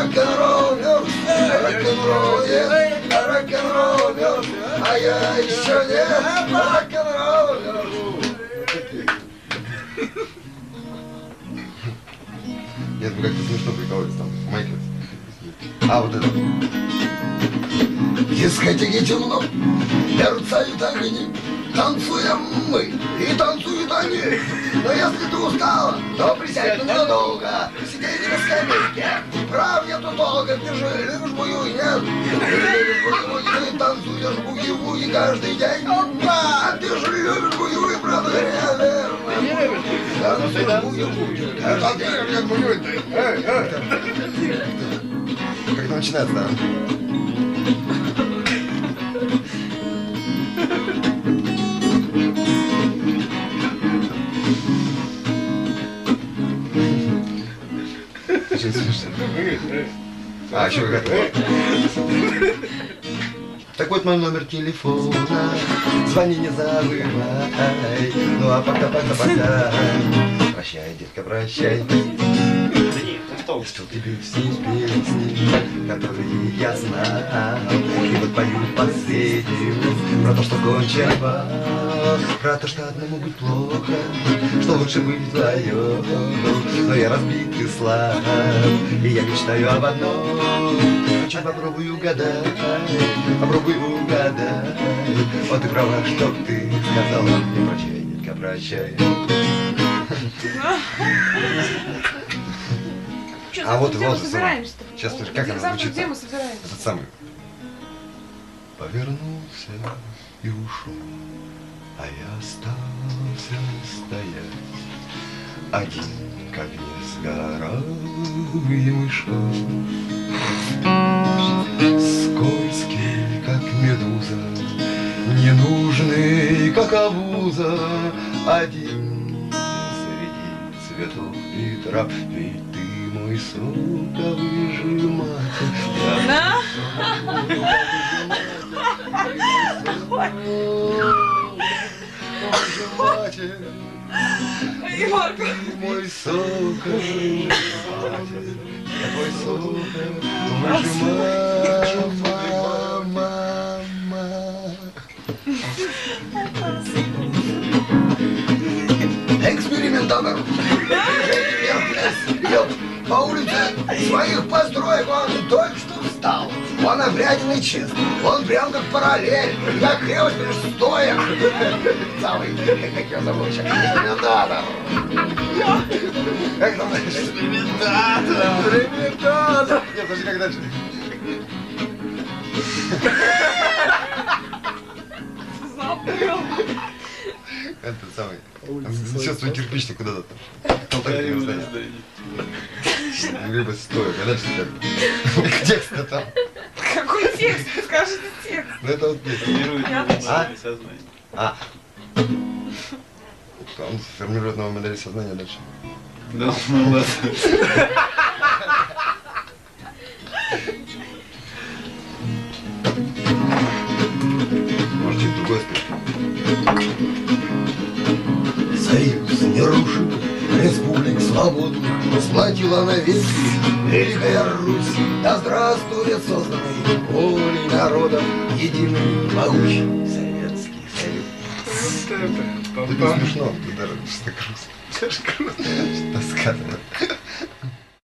рок-н-ролл мертв, рок-н-ролл есть, рок-н-ролл мертв, а я еще нет, рок-н-ролл мертв. Нет, вы как-то смешно прикалываетесь там, Майкл. А, вот это. В дискотеке темно, мерцают огни, танцуем мы и танцуют они. Но если ты устала, то присядь ненадолго, сидеть на скамейке. Прав нету толка, ты же любишь буги, нет? Любишь буги, ты танцуешь буги-вуги каждый день. А ты же любишь буги-вуги, правда, верно? Танцуешь буги-вуги. Как буги-вуги? Как это начинается, да? Очень смешно. А, что вы готовы? Так вот мой номер телефона, звони, не забывай. Ну а пока. Прощай, детка, прощай. Что тебе все песни, которые я знал, и вот пою последнюю про то, что кончен бал, про то, что одному быть плохо, что лучше быть вдвоем. Но я разбит и слаб, и я мечтаю об одном. Очень попробую угадать, Вот ты права, что ты сказала мне. Прощай, детка, прощай. А вот и вот сейчас слышишь, как она звучит? Этот самый. Повернулся и ушел, а я остался стоять один, как несгораемый шар. Скользкий, как медуза, ненужный, как обуза, один среди цветов и трав. Ведь ты мой соковый жематель. Мой соковый жематель. Твой соковый жематель. Экспериментатор. Идет по улице своих построек, он только что встал. Он обряденный чист, он прям как параллель, как крепость между стоек. Самый, как его зовут сейчас, экспериментатор. Как там дальше? Экспериментатор. Нет, подожди, как дальше? Забыл. Это самый. Сейчас свой кирпичник куда-то там. Либо стоит, а дальше как? Текст там. Какой текст? Скажите текст. Ну это вот текст. А? Он формирует новую модель сознания дальше. Да, ну ладно. Может, чуть другой спеть. Союз не рушит республик свободных, сплотила навеки Великая Русь. Да здравствует созданный волей народов единый могучий Советский Союз. Это смешно, ты даже что грустно. Что-то скатано.